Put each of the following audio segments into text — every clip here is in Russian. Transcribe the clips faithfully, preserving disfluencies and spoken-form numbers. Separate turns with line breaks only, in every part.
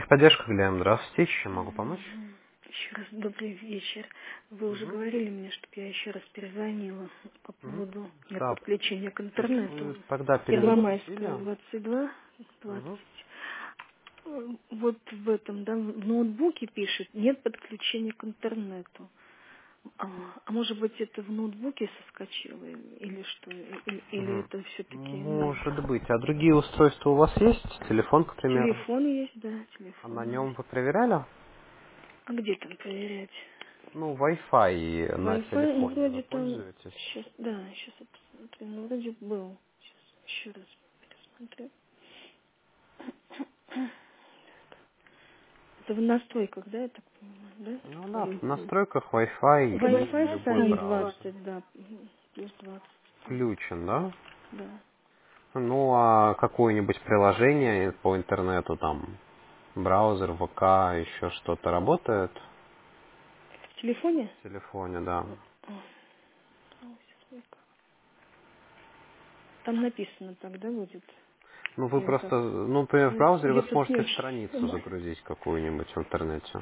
техподдержка, Глеб, здравствуйте, чем могу помочь?
Мгм. Еще раз добрый вечер. Вы уже
Угу.
говорили мне, чтобы я еще раз перезвонила по
Угу.
поводу нет
Да,
подключения к
то есть
интернету.
вы тогда
Первомайская,
перезагрузили?
двадцать два,
Угу.
двадцать. Э, Вот в этом, да, в ноутбуке пишет, нет подключения к интернету. А, а может быть это в ноутбуке соскочило или что? Или, или
Угу.
это все-таки, ну,
Может быть. А другие устройства у вас есть? Телефон, к примеру?
телефон есть, да,
А на
телефон
нем
есть.
вы проверяли?
А где там проверять?
Ну, Wi-Fi на
Wi-Fi, ну,
телефоне вы
вроде там,
пользуетесь?
сейчас, да, сейчас я посмотрю, ну, вроде был. Сейчас еще раз пересмотрю. Это в настройках, да, я так понимаю, да?
Ну да, в настройках Wi-Fi и
Wi-Fi
любой
стоит
браузер.
двадцать, да, мгм, плюс двадцать, да,
Включен, да?
да.
Ну, а какое-нибудь приложение по интернету, там, браузер, ВК, еще что-то работает
В телефоне?
в телефоне, да?
А, а, сейчас я- Там написано так, да, будет?
Ну, вы
Или
просто,
как?
ну, например, в
Я,
браузере
я
вы
тут не
сможете
очень
страницу
понимаю.
загрузить какую-нибудь в интернете.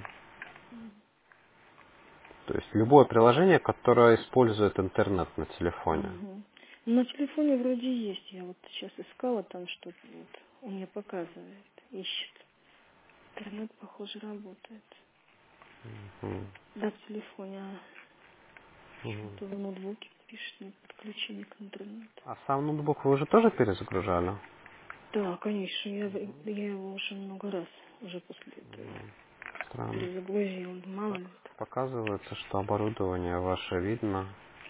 То есть любое приложение, которое использует интернет на телефоне.
Угу. На телефоне вроде есть. Я вот сейчас искала там что-то. Вот. Он мне показывает. Ищет. Интернет, похоже, работает.
Мгм.
Да, в телефоне. А
Мгм.
что-то в ноутбуке пишет мне подключение к интернету.
А сам ноутбук вы уже тоже перезагружали?
Да, конечно. Я, я его уже много раз уже после этого
Странно.
перезагрузила. Мало
Так,
ли так.
показывается, что оборудование ваше видно.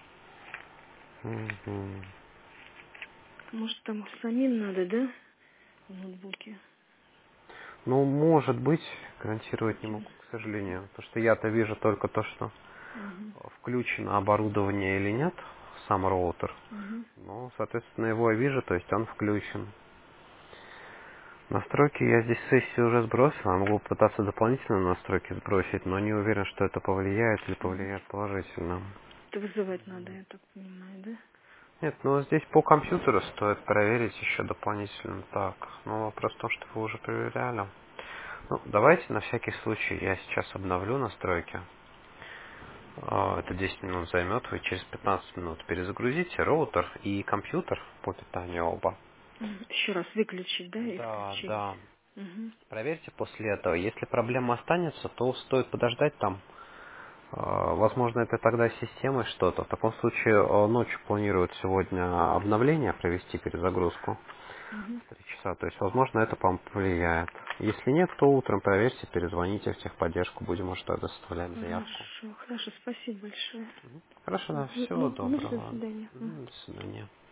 Мгм.
Может, там самим надо, да? В ноутбуке.
Ну, может быть, гарантировать не
Хотелось.
могу, к сожалению. Потому что я-то вижу только то, что
Угу.
включено оборудование или нет, сам роутер.
Угу.
Ну, соответственно, его я вижу, то есть он включен. Настройки я здесь сессию уже сбросил, я могу пытаться дополнительные настройки сбросить, но не уверен, что это повлияет или
Угу.
повлияет положительно.
Это вызывать надо, я так понимаю, да?
Нет, ну здесь по компьютеру стоит проверить еще дополнительно. Так, ну вопрос в том, что вы уже проверяли. Ну, давайте на всякий случай я сейчас обновлю настройки. А, Это десять минут займет, вы через пятнадцать минут перезагрузите роутер и компьютер по питанию оба.
Мгм. Еще раз выключить, да, и
Да,
включить.
да.
Угу.
Проверьте после этого. Если проблема останется, то стоит подождать там. А, Возможно, это тогда с системой что-то. В таком случае а, ночью планируют сегодня обновление провести, перезагрузку
Угу.
в три часа. То есть, возможно, это вам повлияет. Если нет, то утром проверьте, перезвоните в техподдержку. Будем уже тогда составлять заявку.
Хорошо, хорошо, спасибо большое.
Хорошо, да,
Ну,
всего
ну, ну, до
доброго.
свидания. Мгм.
Мгм, До свидания.